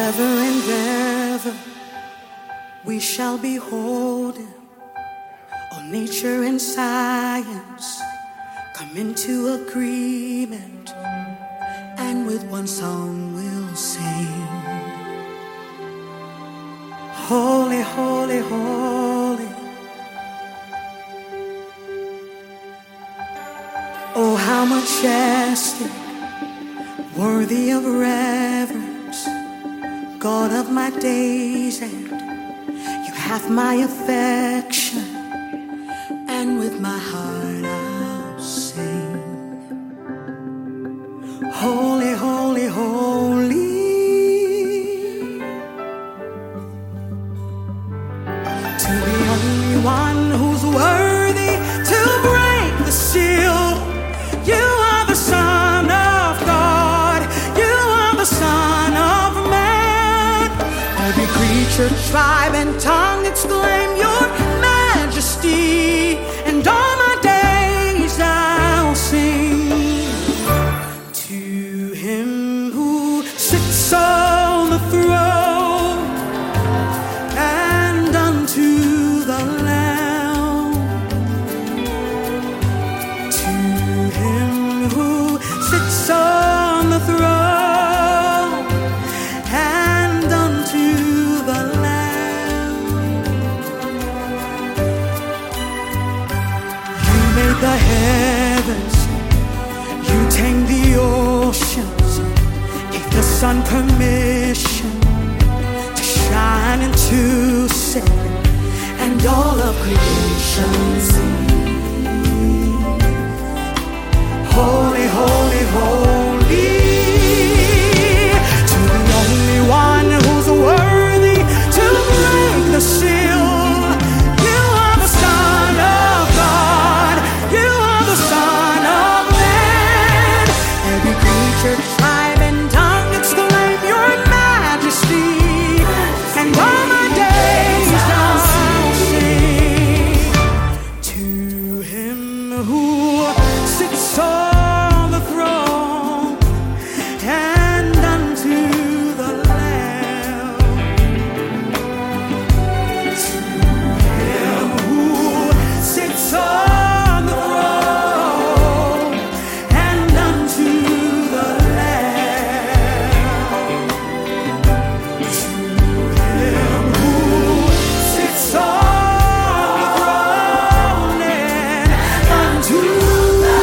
Forever and ever we shall behold him. All nature and science come into agreement, and with one song we'll sing. Holy, holy, holy. Oh, how majestic, worthy of reverence, God of my days, and you have my affection, and with my heart I'll sing. Holy, holy, holy. To the only one who's worthy to break the seal, you are the Son of God, you are the Son of Man. Every creature, tribe, and tongue exclaim your majesty, and all my days I'll sing. To him who sits on the throne, and unto the Lamb. To him who sits on the throne, and unto the Lamb. You made the heavens, you tamed the oceans, gave the sun permission to shine and to set, and all of creation sing. Holy, holy, holy. To the only one who's worthy to break the seal, you are the Son of God, you are the Son of Man. Every creature, tribe, and tongue exclaim your majesty, and all my days I'll sing. To him who sits on the throne, and unto the Lamb. To him who sits on the throne, and unto the Lamb. To him who sits on the throne, and unto the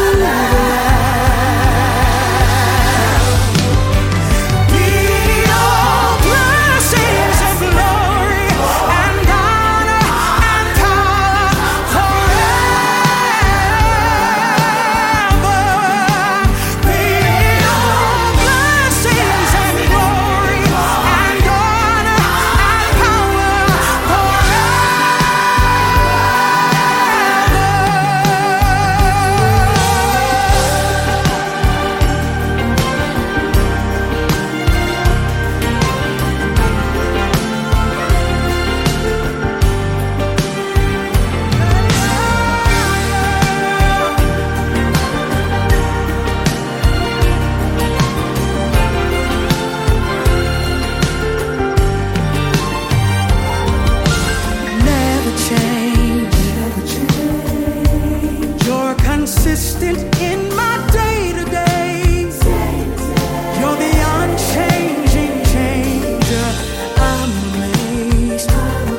Lamb, be all blessings and glory and honor and power forever. Be all blessings and glory and honor and power never change. You're consistent in my day-to-day. You're the unchanging changer. I'm amazed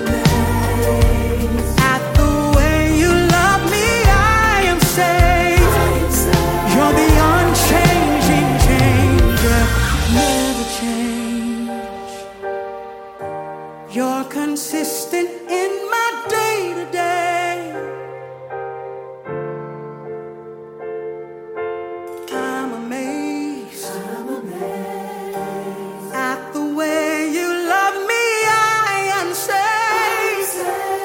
at the way you love me. I am saved. You're the unchanging changer. Never change. You're consistent in my day-to-day. I'm amazed at the way you love me. I am saved.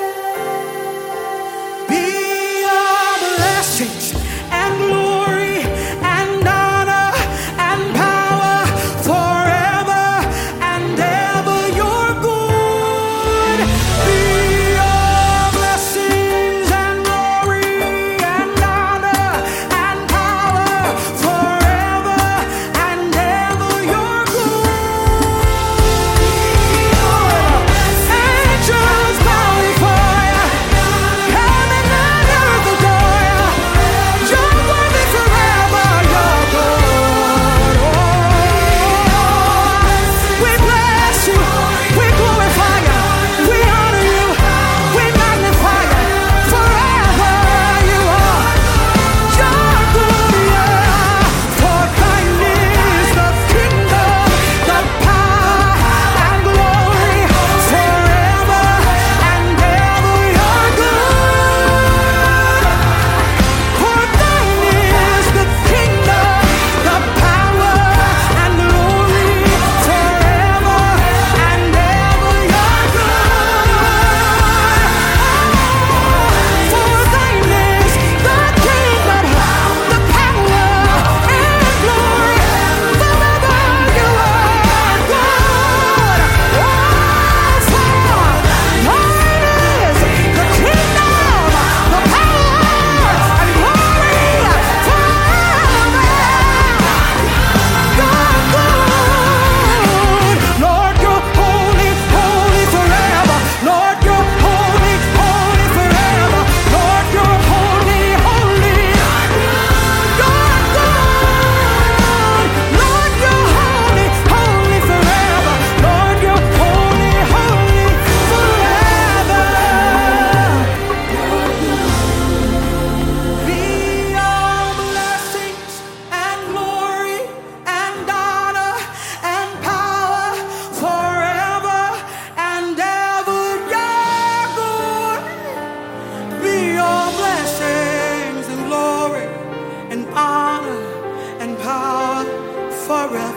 Be all blessings and glory and honor and power forever and ever. You're good. Be all blessings forever.